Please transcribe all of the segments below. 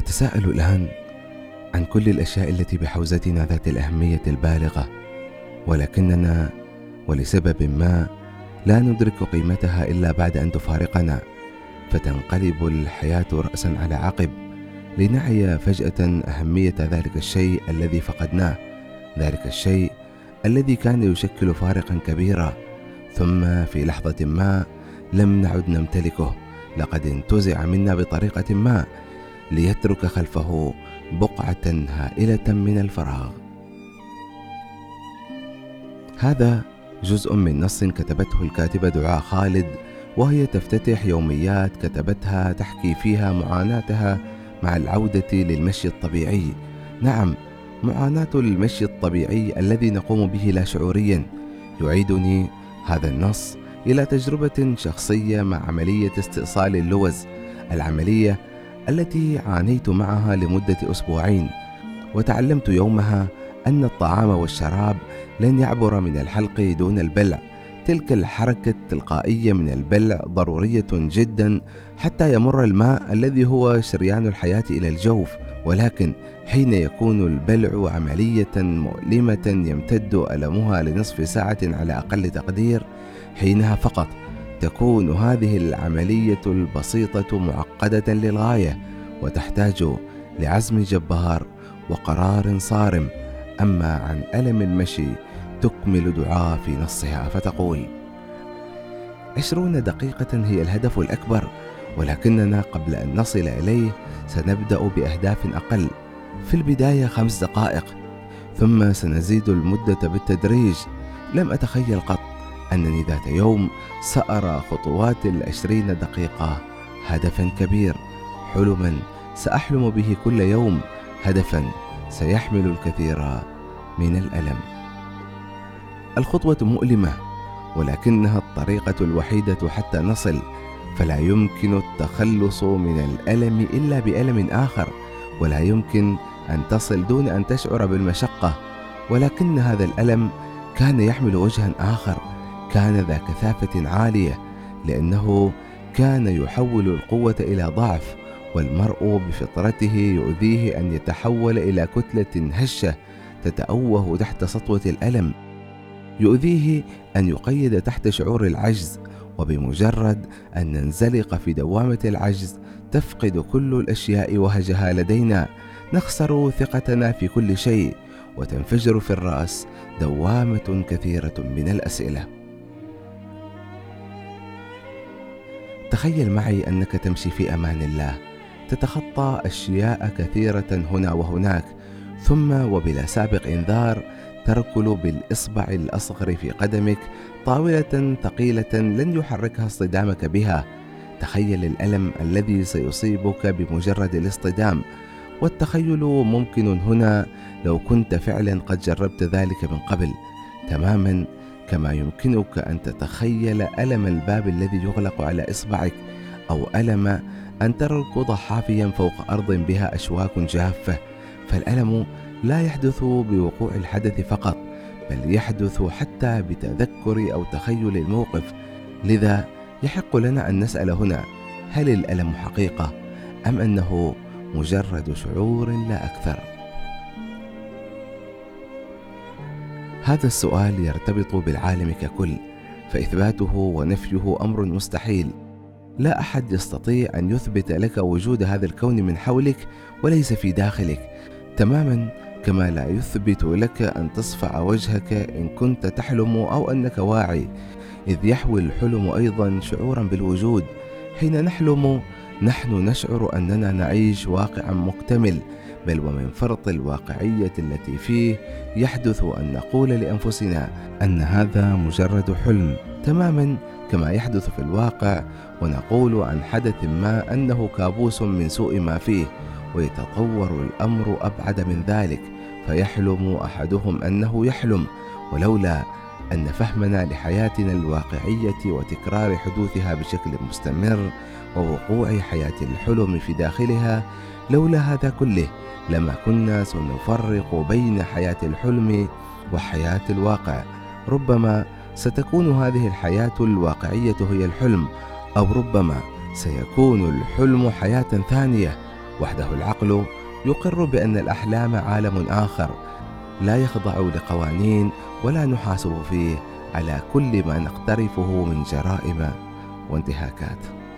أتساءل الآن عن كل الأشياء التي بحوزتنا ذات الأهمية البالغة، ولكننا ولسبب ما لا ندرك قيمتها إلا بعد أن تفارقنا، فتنقلب الحياة رأسا على عقب لنعي فجأة أهمية ذلك الشيء الذي فقدناه، ذلك الشيء الذي كان يشكل فارقا كبيرا، ثم في لحظة ما لم نعد نمتلكه، لقد انتزع منا بطريقة ما ليترك خلفه بقعة هائلة من الفراغ. هذا جزء من نص كتبته الكاتبة دعاء خالد، وهي تفتتح يوميات كتبتها تحكي فيها معاناتها مع العودة للمشي الطبيعي. نعم، معاناة المشي الطبيعي الذي نقوم به لا شعوريا. يعيدني هذا النص إلى تجربة شخصية مع عملية استئصال اللوز، العملية التي عانيت معها لمدة أسبوعين، وتعلمت يومها أن الطعام والشراب لن يعبر من الحلق دون البلع. تلك الحركة التلقائية من البلع ضرورية جدا حتى يمر الماء الذي هو شريان الحياة إلى الجوف، ولكن حين يكون البلع عملية مؤلمة يمتد ألمها لنصف ساعة على أقل تقدير، حينها فقط تكون هذه العملية البسيطة معقدة للغاية، وتحتاج لعزم جبار وقرار صارم. أما عن ألم المشي تكمل دعاء في نصها فتقول: 20 دقيقة هي الهدف الأكبر، ولكننا قبل أن نصل إليه سنبدأ بأهداف أقل. في البداية 5 دقائق، ثم سنزيد المدة بالتدريج. لم أتخيل قط أنني ذات يوم سأرى خطوات 20 دقيقة هدفا كبير، حلما سأحلم به كل يوم، هدفا سيحمل الكثير من الألم. الخطوة مؤلمة، ولكنها الطريقة الوحيدة حتى نصل، فلا يمكن التخلص من الألم إلا بألم آخر، ولا يمكن أن تصل دون أن تشعر بالمشقة. ولكن هذا الألم كان يحمل وجها آخر، كان ذا كثافة عالية، لأنه كان يحول القوة إلى ضعف، والمرء بفطرته يؤذيه أن يتحول إلى كتلة هشة تتأوه تحت سطوة الألم، يؤذيه أن يقيد تحت شعور العجز، وبمجرد أن ننزلق في دوامة العجز تفقد كل الأشياء وهجها لدينا، نخسر ثقتنا في كل شيء، وتنفجر في الرأس دوامة كثيرة من الأسئلة. تخيل معي أنك تمشي في أمان الله، تتخطى أشياء كثيرة هنا وهناك، ثم وبلا سابق إنذار تركل بالإصبع الأصغر في قدمك طاولة ثقيلة لن يحركها اصطدامك بها. تخيل الألم الذي سيصيبك بمجرد الاصطدام، والتخيل ممكن هنا لو كنت فعلا قد جربت ذلك من قبل، تماما كما يمكنك أن تتخيل ألم الباب الذي يغلق على إصبعك، أو ألم أن تركض حافيا فوق أرض بها أشواك جافة. فالألم لا يحدث بوقوع الحدث فقط، بل يحدث حتى بتذكر أو تخيل الموقف. لذا يحق لنا أن نسأل هنا: هل الألم حقيقة أم أنه مجرد شعور لا أكثر؟ هذا السؤال يرتبط بالعالم ككل، فإثباته ونفيه أمر مستحيل. لا أحد يستطيع أن يثبت لك وجود هذا الكون من حولك وليس في داخلك، تماما كما لا يثبت لك أن تصفع وجهك إن كنت تحلم أو أنك واعي، إذ يحوي الحلم أيضا شعورا بالوجود. حين نحلم نحن نشعر أننا نعيش واقعا مكتمل، بل ومن فرط الواقعية التي فيه يحدث أن نقول لأنفسنا أن هذا مجرد حلم، تماما كما يحدث في الواقع، ونقول عن حدث ما أنه كابوس من سوء ما فيه، ويتطور الأمر أبعد من ذلك، فيحلم أحدهم أنه يحلم، ولولا أن فهمنا لحياتنا الواقعية وتكرار حدوثها بشكل مستمر ووقوع حياة الحلم في داخلها، لولا هذا كله لما كنا سنفرق بين حياة الحلم وحياة الواقع. ربما ستكون هذه الحياة الواقعية هي الحلم، أو ربما سيكون الحلم حياة ثانية، وحده العقل يقر بأن الأحلام عالم آخر لا يخضع لقوانين ولا نحاسب فيه على كل ما نقترفه من جرائم وانتهاكات.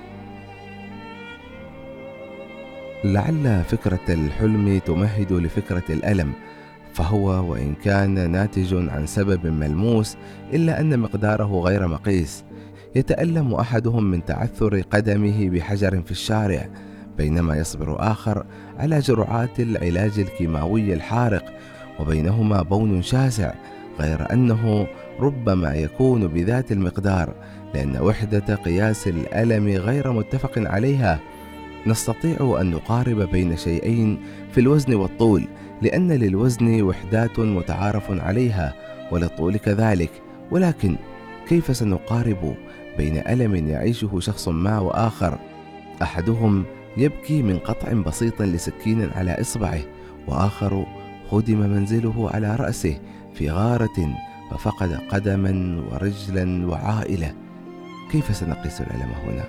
لعل فكرة الحلم تمهد لفكرة الألم، فهو وإن كان ناتج عن سبب ملموس إلا أن مقداره غير مقيس. يتألم أحدهم من تعثر قدمه بحجر في الشارع، بينما يصبر آخر على جرعات العلاج الكيماوي الحارق، وبينهما بون شاسع، غير أنه ربما يكون بذات المقدار، لأن وحدة قياس الألم غير متفق عليها. نستطيع أن نقارب بين شيئين في الوزن والطول، لأن للوزن وحدات متعارف عليها وللطول كذلك، ولكن كيف سنقارب بين ألم يعيشه شخص ما وآخر؟ أحدهم يبكي من قطع بسيط لسكين على إصبعه، وآخر هدم منزله على رأسه في غارة ففقد قدما ورجلا وعائلة. كيف سنقيس الألم هنا؟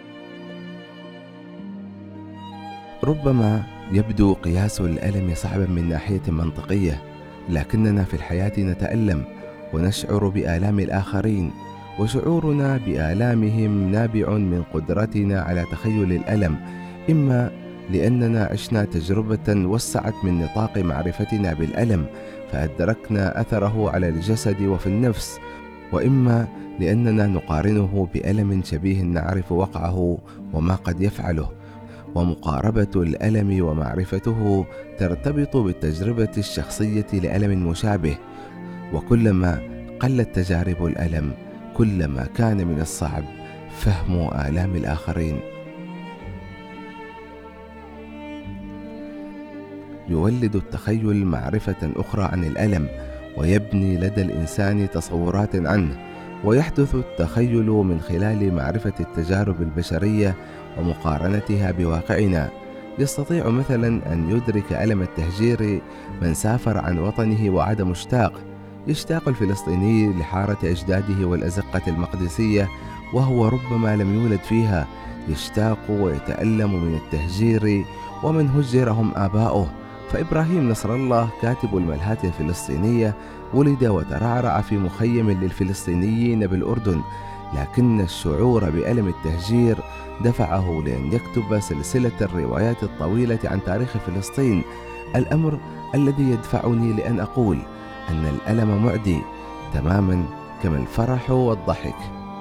ربما يبدو قياس الألم صعبا من ناحية منطقية، لكننا في الحياة نتألم ونشعر بآلام الآخرين، وشعورنا بآلامهم نابع من قدرتنا على تخيل الألم، إما لأننا عشنا تجربة وسعت من نطاق معرفتنا بالألم فأدركنا أثره على الجسد وفي النفس، وإما لأننا نقارنه بألم شبيه نعرف وقعه وما قد يفعله. ومقاربة الألم ومعرفته ترتبط بالتجربة الشخصية لألم مشابه، وكلما قلت تجارب الألم كلما كان من الصعب فهم آلام الآخرين. يولد التخيل معرفة أخرى عن الألم، ويبني لدى الإنسان تصورات عنه، ويحدث التخيل من خلال معرفة التجارب البشرية ومقارنتها بواقعنا. يستطيع مثلا أن يدرك ألم التهجير من سافر عن وطنه وعاد مشتاق. يشتاق الفلسطيني لحارة أجداده والأزقة المقدسية وهو ربما لم يولد فيها، يشتاق ويتألم من التهجير ومن هجرهم آباؤه. فإبراهيم نصر الله كاتب الملهاة الفلسطينية ولد وترعرع في مخيم للفلسطينيين بالأردن، لكن الشعور بألم التهجير دفعه لأن يكتب سلسلة الروايات الطويلة عن تاريخ فلسطين، الأمر الذي يدفعني لأن أقول أن الألم معدي تماما كما الفرح والضحك.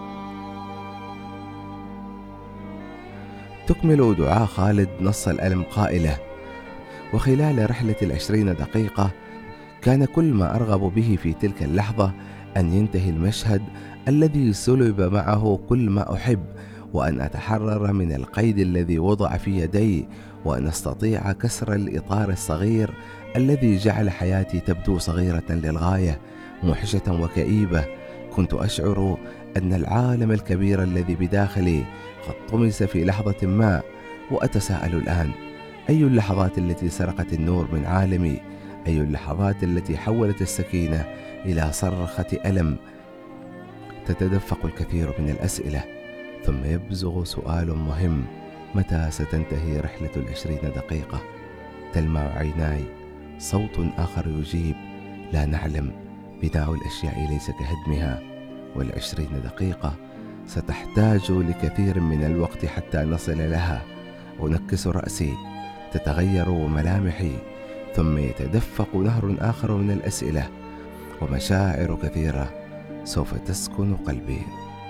تكمل دعاء خالد نص الألم قائلة: وخلال رحلة 20 دقيقة كان كل ما أرغب به في تلك اللحظة أن ينتهي المشهد الذي سلب معه كل ما أحب، وأن أتحرر من القيد الذي وضع في يدي، وأن أستطيع كسر الإطار الصغير الذي جعل حياتي تبدو صغيرة للغاية، موحشة وكئيبة. كنت أشعر أن العالم الكبير الذي بداخلي قد طمس في لحظة ما، وأتساءل الآن: أي اللحظات التي سرقت النور من عالمي؟ أي اللحظات التي حولت السكينة إلى صرخة ألم؟ تتدفق الكثير من الأسئلة، ثم يبزغ سؤال مهم: متى ستنتهي رحلة 20 دقيقة؟ تلمع عيناي، صوت آخر يجيب: لا نعلم، بناء الأشياء ليس كهدمها، 20 دقيقة ستحتاج لكثير من الوقت حتى نصل لها. أنكس رأسي، تتغير ملامحي، ثم يتدفق نهر آخر من الأسئلة ومشاعر كثيرة سوف تسكن قلبي.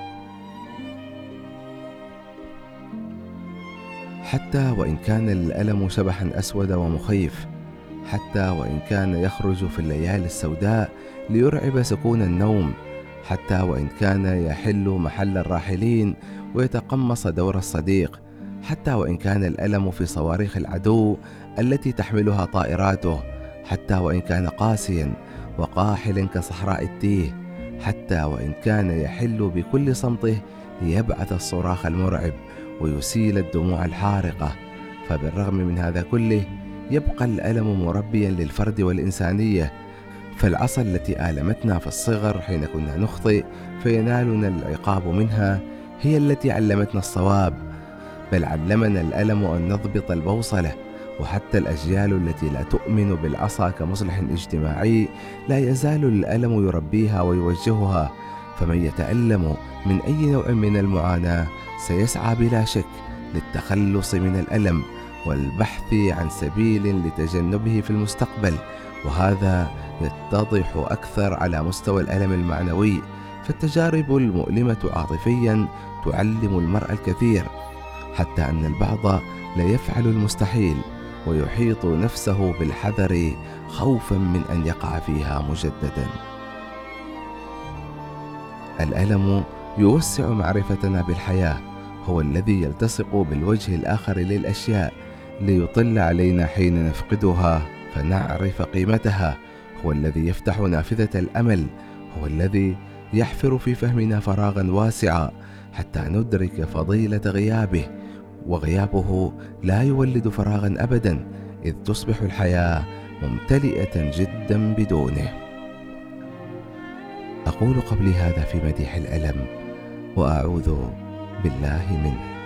حتى وإن كان الألم شبحا أسود ومخيف، حتى وإن كان يخرج في الليالي السوداء ليرعب سكون النوم، حتى وإن كان يحل محل الراحلين ويتقمص دور الصديق، حتى وإن كان الألم في صواريخ العدو التي تحملها طائراته، حتى وإن كان قاسيا وقاحل كصحراء التيه، حتى وإن كان يحل بكل صمته ليبعث الصراخ المرعب ويسيل الدموع الحارقة، فبالرغم من هذا كله يبقى الألم مربيا للفرد والإنسانية. فالعصا التي آلمتنا في الصغر حين كنا نخطئ فينالنا العقاب منها هي التي علمتنا الصواب، بل علمنا الألم أن نضبط البوصلة، وحتى الأجيال التي لا تؤمن بالعصا كمصلح اجتماعي لا يزال الألم يربيها ويوجهها، فمن يتألم من أي نوع من المعاناة سيسعى بلا شك للتخلص من الألم والبحث عن سبيل لتجنبه في المستقبل، وهذا يتضح أكثر على مستوى الألم المعنوي. فالتجارب المؤلمة عاطفيا تعلم المرء الكثير، حتى أن البعض لا يفعل المستحيل ويحيط نفسه بالحذر خوفا من أن يقع فيها مجددا. الألم يوسع معرفتنا بالحياة، هو الذي يلتصق بالوجه الآخر للأشياء ليطل علينا حين نفقدها فنعرف قيمتها، هو الذي يفتح نافذة الأمل، هو الذي يحفر في فهمنا فراغا واسعا حتى ندرك فضيلة غيابه، وغيابه لا يولد فراغا أبدا، إذ تصبح الحياة ممتلئة جدا بدونه. أقول قبل هذا في مديح الألم وأعوذ بالله منه.